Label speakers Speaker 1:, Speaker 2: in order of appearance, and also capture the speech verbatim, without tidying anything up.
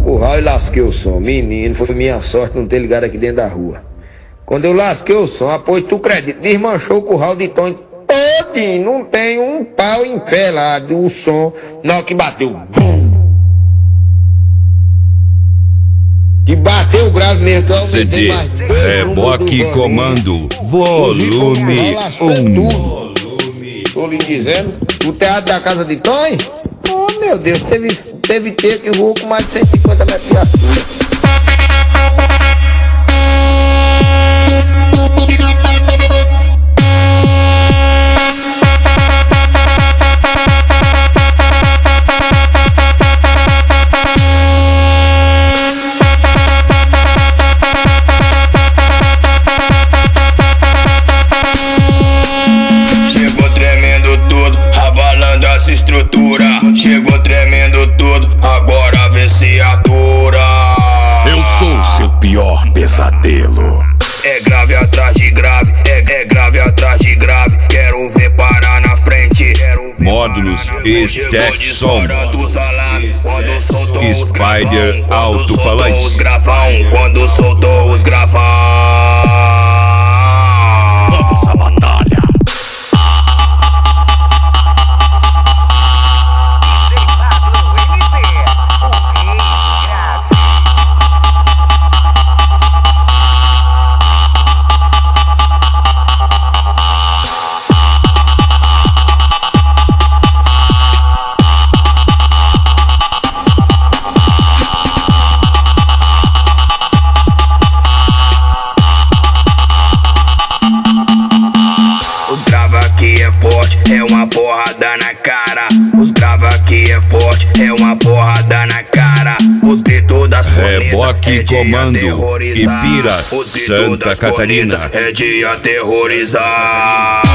Speaker 1: curral e lasquei o som. Menino, foi minha sorte não ter ligado aqui dentro da rua. Quando eu lasquei o som, após tu acredita, desmanchou o curral de Tony todinho. Não tem um pau em pé lá do som. Na hora que bateu, bum! Que bateu grave mesmo.
Speaker 2: C D Reboque Comando, volume um.
Speaker 1: Tô lhe dizendo, o teatro da casa de Tony? Oh meu Deus, teve, teve ter que voou com mais de cento e cinquenta metros de altura.
Speaker 3: Estrutura, chegou tremendo tudo, agora vê se atura.
Speaker 2: Eu sou seu pior pesadelo.
Speaker 3: É grave atrás de grave, é, é grave atrás de grave. Quero ver parar na frente.
Speaker 2: Módulos Stack Som, Spider Alto-Falantes.
Speaker 3: Quando soltou os gravão,
Speaker 2: vamos à batalha.
Speaker 3: é uma porrada na cara. Os grava que é forte, é uma porrada na cara. Os gritos das
Speaker 2: Reboque Comando, Ipira, Santa Catarina.
Speaker 3: É de aterrorizar.